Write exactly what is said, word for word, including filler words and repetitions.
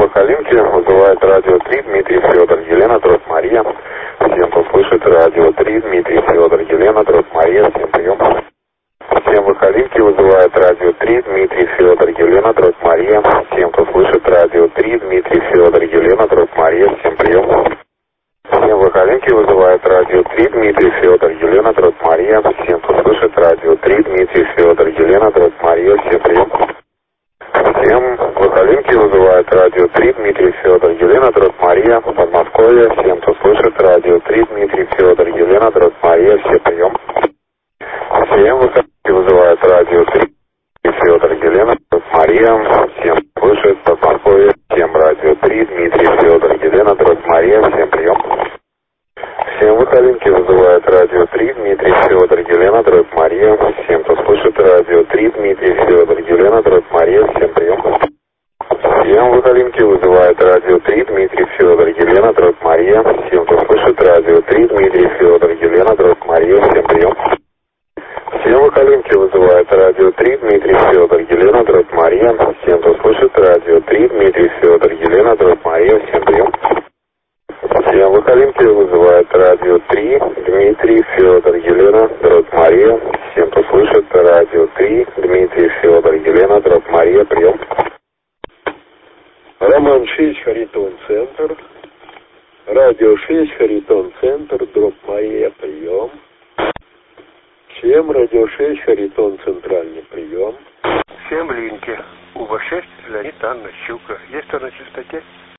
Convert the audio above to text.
Калинки, вызывает радио три, Дмитрий Федор, Елена, Троиц Мария. Всем, кто слышит, радио три, Дмитрий Федор, Елена, Троиц Мария, всем прием. Всем в Калинки, вызывает радио три, Дмитрий Федор, Елена, Троиц Мария. Всем, кто слышит, радио три, Дмитрий Федор, Елена, Троиц Мария, всем прием. Всем в Калинки, вызывает радио три, Дмитрий Федор, Елена, Троиц Мария. Всем, кто слышит, радио три, Дмитрий Федор, Елена, Троиц Мария, всем прием. Всем в Калинки, вызывает радио три, Дмитрий Федор, Елена, Троиц Мария, Подмосковье. Всем, кто слышит, радио три, Дмитрий Федор, Елена, Троиц Мария, всем прием. Всем в Калинки, вызывает радио три, Федор, Елена, Троиц Мария. Всем слышит, Подмосковье. Всем радио три, Дмитрий Федор, Елена, Троиц Мария, всем прием. Всем в Калинки, вызывает радио три, Дмитрий Федор, Елена, Троиц Мария. Всем, кто слышит, радио три, Дмитрий Федор, Елена, Троиц Мария, всем прием. Всем в Калинки, вызывает радио три, Дмитрий Федор, Елена, Троиц Мария. Всем, кто слышит, радио три, Дмитрий Федор, Елена, Троиц Мария, всем прием. Всем в Калинки, вызывает радио три, Дмитрий Федор, Елена, Троиц Мария. Всем, кто слышит, радио три, Дмитрий Федор, Елена, Троиц Мария, всем прием. Всем в Калинки, вызывает радио три, Дмитрий Федор, Елена, Троиц Мария. Всем, кто слышит, радио три, Дмитрий Федор, Елена, Троиц Мария, прием. Роман шесть, Харитон, центр. Радио шесть, Харитон, центр, дробь Мария, прием. Всем радио шесть, Харитон, центральный, прием. Всем линки. УВ шесть, Леонид, Анна, Щука. Есть кто на частоте?